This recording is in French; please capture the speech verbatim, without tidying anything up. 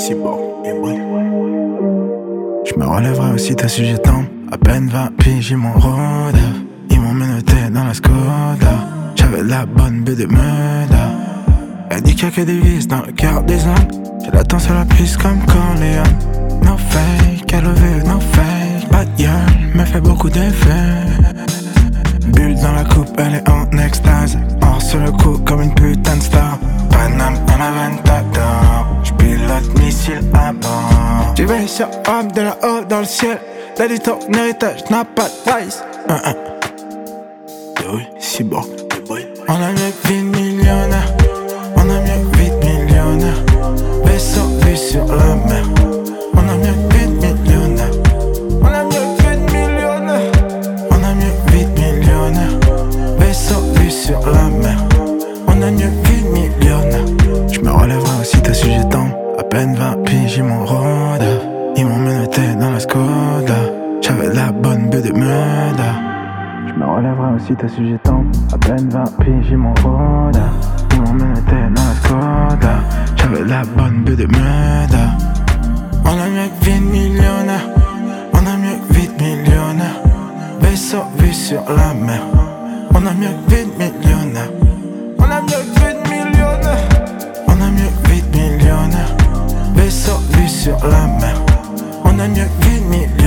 si beau et bon. Je me relèverai aussi ta sujet temps. À peine vingt piges, j'ai mon road. Ils m'ont menotté dans la Skoda. J'avais la bonne B de Meda. Elle dit qu'il y a que des vis dans le cœur des hommes. J'ai la danse à la piste comme Corleone. No fake, elle veut no fake. Bad girl, me fait beaucoup d'effets. Bulle dans la coupe, elle est en extase. Hors sur le coup comme une putain de star. Paname en Aventador. J'pilote missile à bord. J'y vais sur homme de la haut dans le ciel. Là du ton héritage n'a pas de vice. uh -uh. Oui, si bon. On a mieux que vie de millionnaire. On a mieux que vie de millionnaire. Vaisseau vu sur la mer. On a mieux que vie de millionnaire. On a mieux que vie de millionnaire. On a mieux que vie de millionnaire. Vaisseau vu sur la mer. On a mieux que vie de millionnaire. J'me relèverai aussi ta sujet temps. À peine vingt piges, j'ai mon road. Ils m'ont menotté dans la Skoda. J'avais la bonne B de Meda. J'me relèverai aussi ta sujet temps. À peine vingt piges, j'ai mon road. Ils m'ont menotté dans la Skoda. J'avais la bonne B de Meda. On a mieux que vie de millionnaire. On a mieux que vie de millionnaire. Vaisseau vu sur la mer. On a mieux que vie de millionnaire. On a mieux que vie de millionnaire. On a mieux que vie de millionnaire. Vaisseau vu sur la mer. On a mieux que vie de millionnaire.